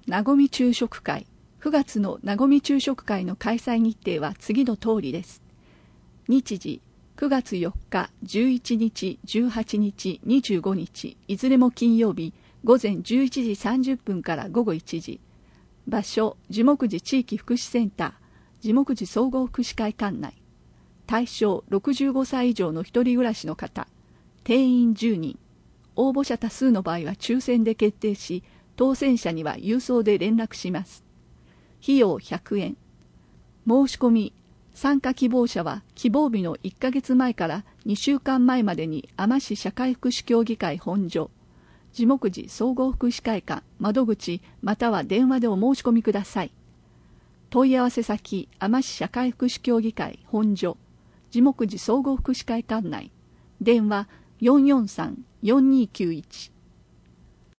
なごみ昼食会。9月のなごみ昼食会の開催日程は次の通りです。日時、9月4日、11日、18日、25日、いずれも金曜日、午前11時30分から午後1時。場所、樹木寺地域福祉センター、樹木寺総合福祉会館内。対象、65歳以上の一人暮らしの方。定員10人。応募者多数の場合は抽選で決定し、当選者には郵送で連絡します。費用100円。申し込み、参加希望者は希望日の1ヶ月前から2週間前までに海士社会福祉協議会本所、樹木寺総合福祉会館窓口または電話でお申し込みください。問い合わせ先、海士社会福祉協議会本所、樹木寺総合福祉会館内。電話443-4291